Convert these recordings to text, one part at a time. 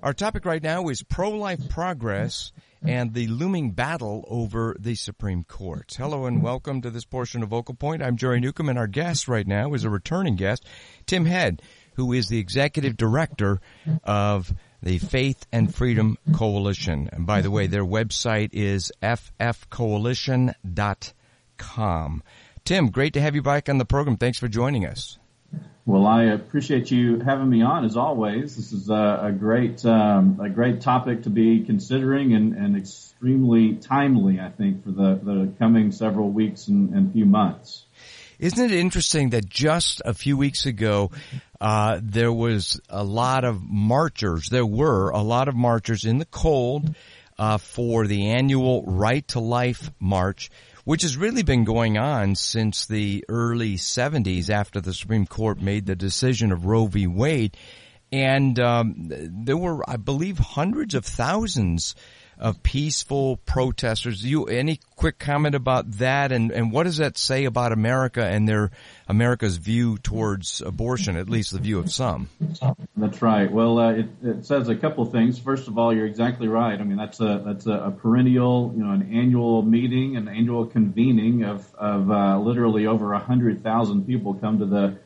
Our topic right now is pro-life progress and the looming battle over the Supreme Court. Hello and welcome to this portion of Vocal Point. I'm Jerry Newcomb, and our guest right now is a returning guest, Tim Head, who is the executive director of the Faith and Freedom Coalition. And by the way, their website is ffcoalition.com. Tim, great to have you back on the program. Thanks for joining us. Well, I appreciate you having me on, as always. This is a great topic to be considering and extremely timely, I think, for the coming several weeks and few months. Isn't it interesting that just a few weeks ago, there was a lot of marchers. There were a lot of marchers in the cold for the annual Right to Life March, which has really been going on since the early 70s after the Supreme Court made the decision of Roe v. Wade. And there were, I believe, hundreds of thousands of peaceful protesters. Any quick comment about that, and what does that say about America and America's view towards abortion, at least the view of some? That's right. Well, it says a couple of things. First of all, you're exactly right. I mean, that's a perennial, an annual meeting, an annual convening of literally over 100,000 people come to the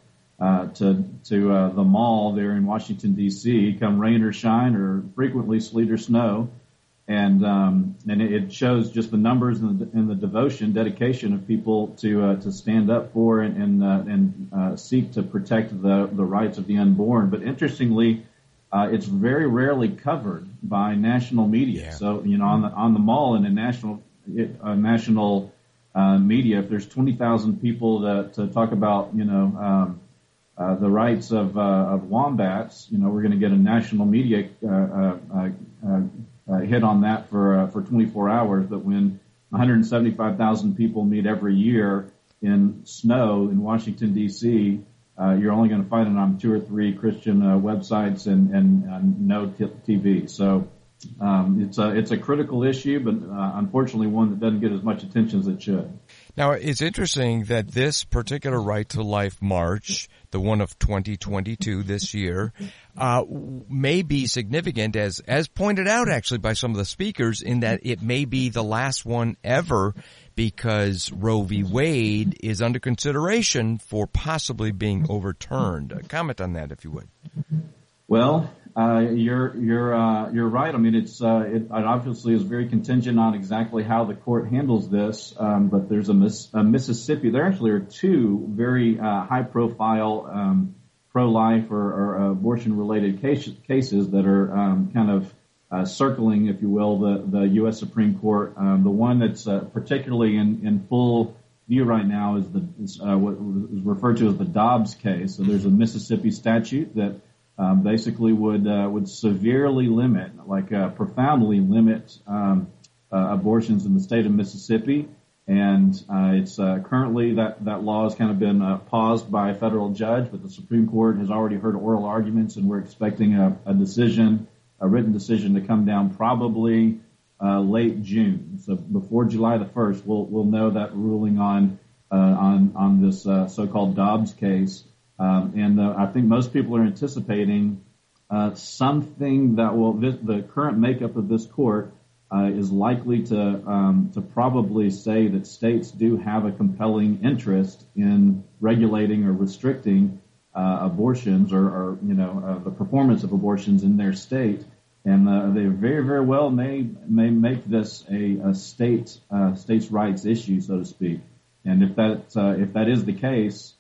mall there in Washington D.C. come rain or shine, or frequently sleet or snow. And it shows just the numbers and the devotion, dedication of people to stand up for and seek to protect the rights of the unborn. But interestingly, it's very rarely covered by national media. Yeah. So on the mall and in national media, if there's 20,000 people to talk about the rights of wombats, we're going to get a national media hit on that for 24 hours. But when 175,000 people meet every year in snow in Washington, D.C., you're only going to find it on 2 or 3 Christian websites and no TV. So it's a critical issue, but unfortunately one that doesn't get as much attention as it should. Now, it's interesting that this particular Right to Life March, the one of 2022 this year, may be significant, as pointed out actually by some of the speakers, in that it may be the last one ever because Roe v. Wade is under consideration for possibly being overturned. Comment on that, if you would. Well, you're right. I mean, it obviously is very contingent on exactly how the court handles this. But there's a Mississippi. There actually are 2 very high-profile pro-life or abortion-related cases that are kind of circling, if you will, the U.S. Supreme Court. The one that's particularly in full view right now is what is referred to as the Dobbs case. So there's a Mississippi statute that basically would severely limit, profoundly limit abortions in the state of Mississippi. And it's currently that law has kind of been paused by a federal judge, but the Supreme Court has already heard oral arguments, and we're expecting a written decision to come down probably late June. So before July the 1st, we'll know that ruling on this so-called Dobbs case. And I think most people are anticipating something that the current makeup of this court is likely to probably say that states do have a compelling interest in regulating or restricting abortions or the performance of abortions in their state. And they very, very well may make this a states' rights issue, so to speak. And if that is the case,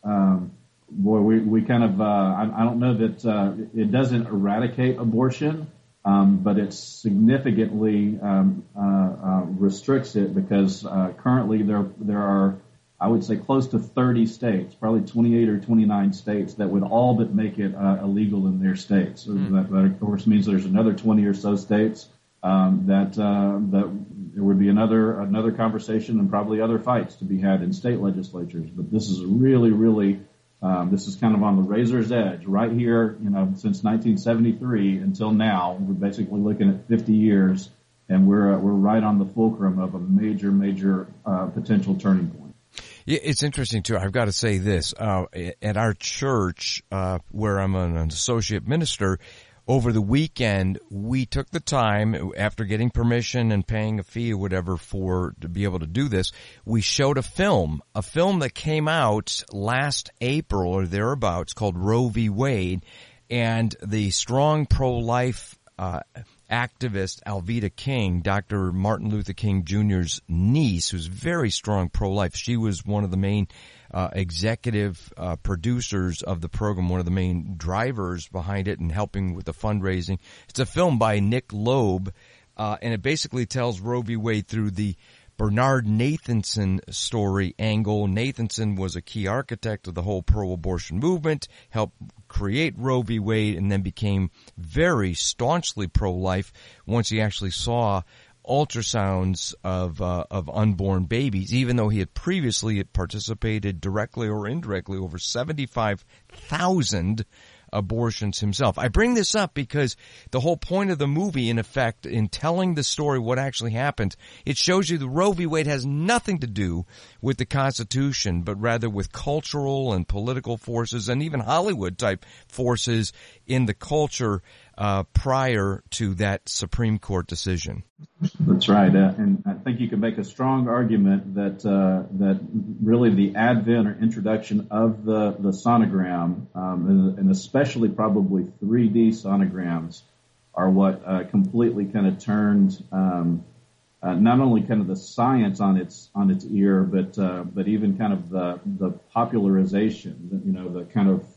we kind of I don't know that it doesn't eradicate abortion, but it significantly restricts it, because currently there are, I would say, close to 30 states, probably 28 or 29 states that would all but make it illegal in their states. So that of course means there's another 20 or so states that there would be another conversation and probably other fights to be had in state legislatures. But this is really this is kind of on the razor's edge right here, since 1973 until now. We're basically looking at 50 years, and we're right on the fulcrum of a major potential turning point. Yeah, it's interesting too. I've got to say this, at our church, where I'm an associate minister, over the weekend, we took the time, after getting permission and paying a fee or whatever to be able to do this, we showed a film that came out last April or thereabouts called Roe v. Wade, and the strong pro-life activist Alveda King, Dr. Martin Luther King Jr.'s niece, who's very strong pro-life. She was one of the main executive producers of the program, one of the main drivers behind it and helping with the fundraising. It's a film by Nick Loeb, and it basically tells Roe v. Wade through the Bernard Nathanson story angle. Nathanson was a key architect of the whole pro-abortion movement, helped create Roe v. Wade, and then became very staunchly pro-life once he actually saw ultrasounds of unborn babies, even though he had previously participated directly or indirectly over 75,000 abortions himself. I bring this up because the whole point of the movie, in effect, in telling the story, what actually happened, it shows you the Roe v. Wade has nothing to do with the Constitution, but rather with cultural and political forces and even Hollywood-type forces in the culture prior to that Supreme Court decision. That's right, and I think you can make a strong argument that that really the advent or introduction of the sonogram, and especially probably 3D sonograms, are what completely kind of turned not only kind of the science on its ear, but even kind of the popularization, the kind of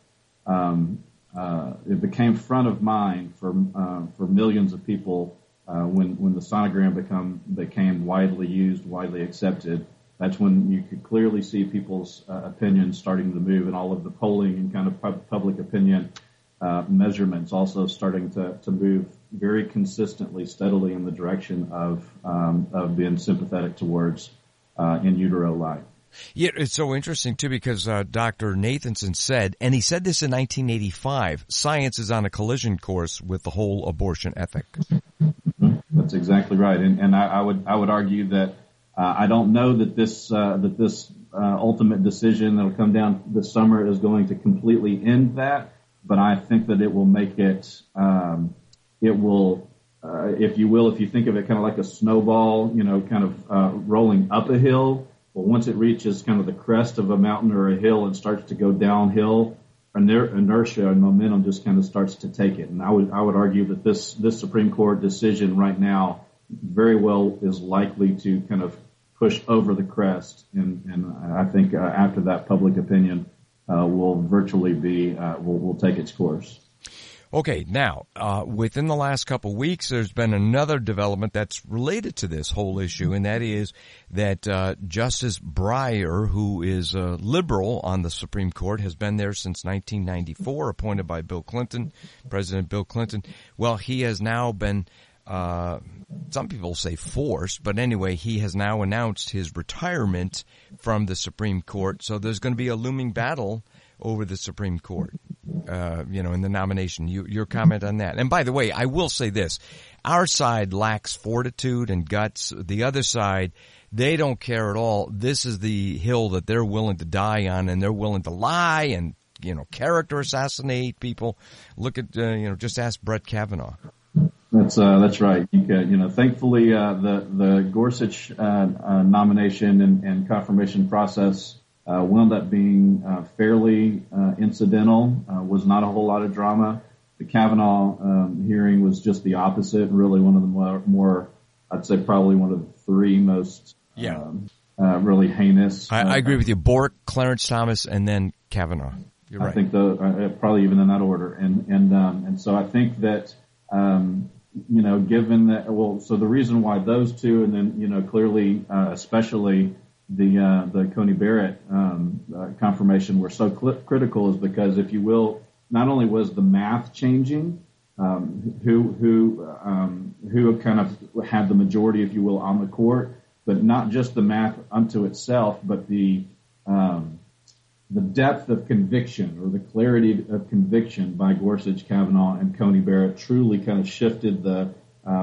it became front of mind for millions of people when the sonogram became widely used, widely accepted. That's when you could clearly see people's opinions starting to move, and all of the polling and kind of public opinion measurements also starting to move very consistently, steadily in the direction of being sympathetic towards in utero life. Yeah, it's so interesting, too, because Dr. Nathanson said, and he said this in 1985, science is on a collision course with the whole abortion ethic. That's exactly right. And I would argue that I don't know that this ultimate decision that will come down this summer is going to completely end that, but I think that it will make it, if you think of it kind of like a snowball, kind of rolling up a hill. Well, once it reaches kind of the crest of a mountain or a hill and starts to go downhill, inertia and momentum just kind of starts to take it. And I would argue that this Supreme Court decision right now very well is likely to kind of push over the crest. And I think after that, public opinion will virtually will take its course. Okay, now, within the last couple of weeks, there's been another development that's related to this whole issue, and that is that Justice Breyer, who is a liberal on the Supreme Court, has been there since 1994, appointed by Bill Clinton, President Bill Clinton. Well, he has now been, some people say forced, but anyway, he has now announced his retirement from the Supreme Court, so there's going to be a looming battle over the Supreme Court, in the nomination. Your comment on that. And by the way, I will say this. Our side lacks fortitude and guts. The other side, they don't care at all. This is the hill that they're willing to die on, and they're willing to lie and, character assassinate people. Look at, just ask Brett Kavanaugh. That's right. Thankfully, the Gorsuch nomination and confirmation process wound up being fairly incidental, was not a whole lot of drama. The Kavanaugh hearing was just the opposite, really one of the more I'd say probably one of the three most really heinous. I agree with you. Bork, Clarence Thomas, and then Kavanaugh. You're right. I think probably even in that order. And so I think that, given that, so the reason why those two, and then, clearly, especially the Coney Barrett confirmation were so critical is because, if you will, not only was the math changing, who kind of had the majority, if you will, on the court, but not just the math unto itself, but the depth of conviction or the clarity of conviction by Gorsuch, Kavanaugh, and Coney Barrett truly kind of shifted the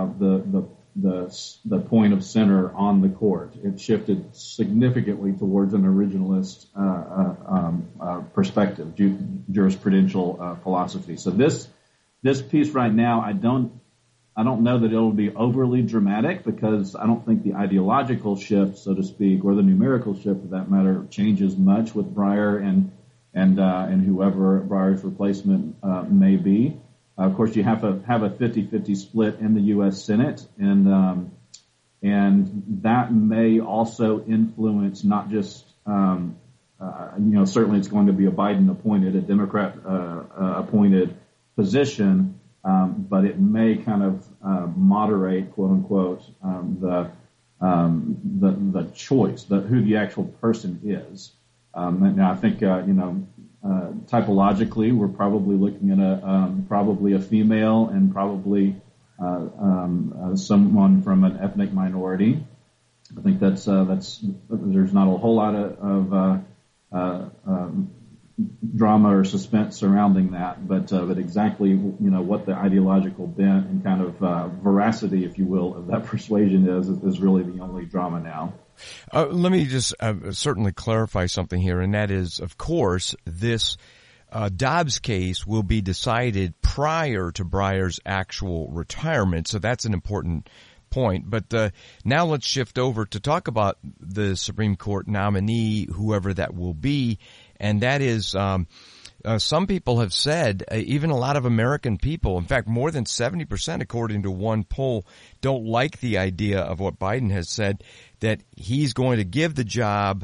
point of center on the court. It shifted significantly towards an originalist perspective, jurisprudential philosophy. So this this piece right now, I don't know that it'll be overly dramatic, because I don't think the ideological shift, so to speak, or the numerical shift for that matter, changes much with Breyer and whoever Breyer's replacement may be. Of course, you have to have a 50-50 split in the U.S. Senate, and that may also influence not just certainly it's going to be a Biden appointed, a Democrat appointed position, but it may kind of moderate, quote unquote, the choice, who the actual person is. And I think typologically, we're probably looking at probably a female and probably someone from an ethnic minority. I think that's there's not a whole lot of drama or suspense surrounding that, but exactly what the ideological bent and kind of veracity, if you will, of that persuasion is really the only drama now. Let me just certainly clarify something here, and that is, of course, this Dobbs case will be decided prior to Breyer's actual retirement, so that's an important point. But now let's shift over to talk about the Supreme Court nominee, whoever that will be, and that is some people have said, even a lot of American people, in fact, more than 70%, according to one poll, don't like the idea of what Biden has said, that he's going to give the job,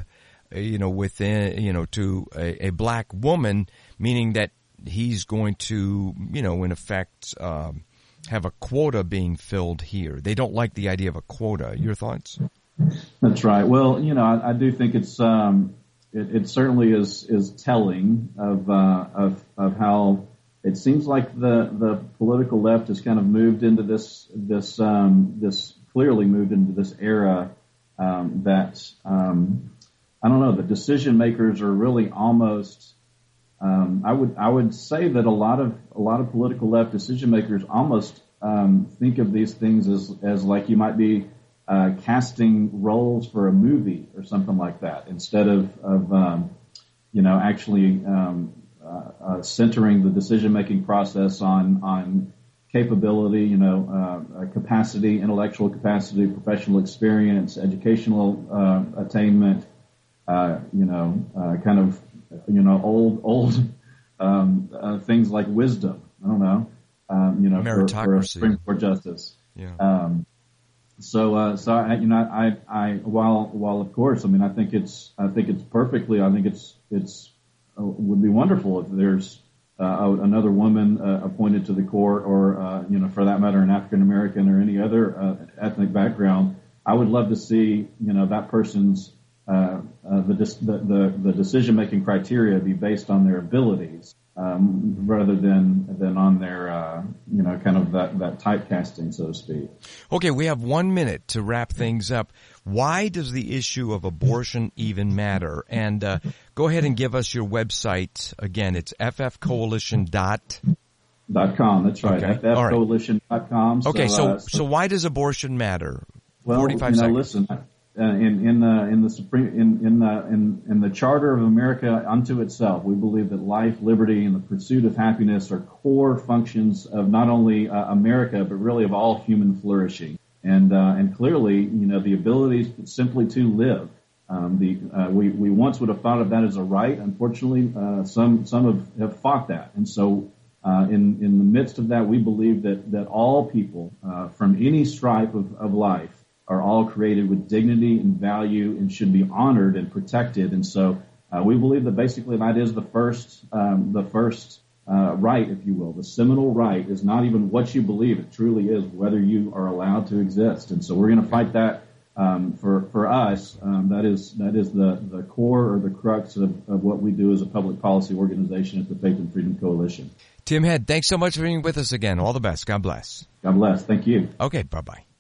to a black woman, meaning that he's going to, in effect, have a quota being filled here. They don't like the idea of a quota. Your thoughts? That's right. Well, I do think it's it certainly is telling of how it seems like the political left has kind of moved into this clearly moved into this era that I don't know, the decision makers are really almost I would say that a lot of political left decision makers almost think of these things as like you might be casting roles for a movie or something like that, instead of actually centering the decision-making process on capability, capacity, intellectual capacity, professional experience, educational attainment, old things like wisdom. I don't know, for a Supreme Court justice. Yeah. So while of course, I think it's perfectly, it's would be wonderful if there's another woman appointed to the court, or for that matter, an African American or any other ethnic background. I would love to see that person's the decision making criteria be based on their abilities, rather than on their kind of that typecasting, so to speak. Okay, we have 1 minute to wrap things up. Why does the issue of abortion even matter? And go ahead and give us your website again. It's ffcoalition.com. That's right. Okay. ffcoalition.com. Okay, so why does abortion matter? Well, 45 seconds. Listen. In the Charter of America unto itself, we believe that life, liberty, and the pursuit of happiness are core functions of not only America, but really of all human flourishing. And clearly, the ability simply to live. We once would have thought of that as a right. Unfortunately, some have fought that. And so, in the midst of that, we believe that all people, from any stripe of life, are all created with dignity and value and should be honored and protected. And so we believe that basically that is the first right, if you will. The seminal right is not even what you believe. It truly is whether you are allowed to exist. And so we're going to fight that for us. That is the core or the crux of what we do as a public policy organization at the Faith and Freedom Coalition. Tim Head, thanks so much for being with us again. All the best. God bless. God bless. Thank you. Okay, bye-bye.